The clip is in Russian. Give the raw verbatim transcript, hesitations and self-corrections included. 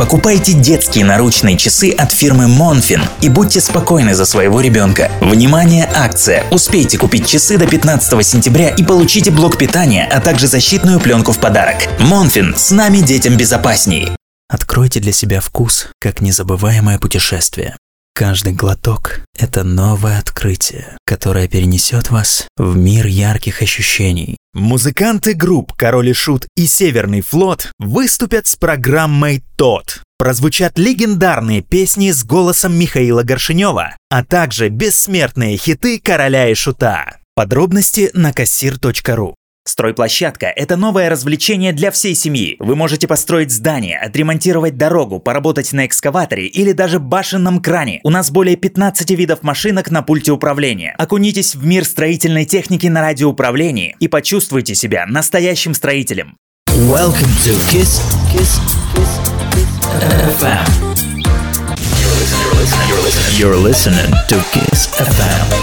Покупайте детские наручные часы от фирмы Monfin и будьте спокойны за своего ребенка. Внимание, акция! Успейте купить часы до пятнадцатого сентября и получите блок питания, а также защитную пленку в подарок. Monfin, с нами детям безопасней. Откройте для себя вкус, как незабываемое путешествие. Каждый глоток – это новое открытие, которое перенесет вас в мир ярких ощущений. Музыканты групп «Король и Шут» и «Северный флот» выступят с программой «Тот». Прозвучат легендарные песни с голосом Михаила Горшенева, а также бессмертные хиты «Короля и Шута». Подробности на кассир точка ру. Стройплощадка – это новое развлечение для всей семьи. Вы можете построить здание, отремонтировать дорогу, поработать на экскаваторе или даже башенном кране. У нас более пятнадцати видов машинок на пульте управления. Окунитесь в мир строительной техники на радиоуправлении и почувствуйте себя настоящим строителем. Welcome to Kiss, Kiss, Kiss эф эм. You're listening, you're listening, you're listening to Kiss эф эм.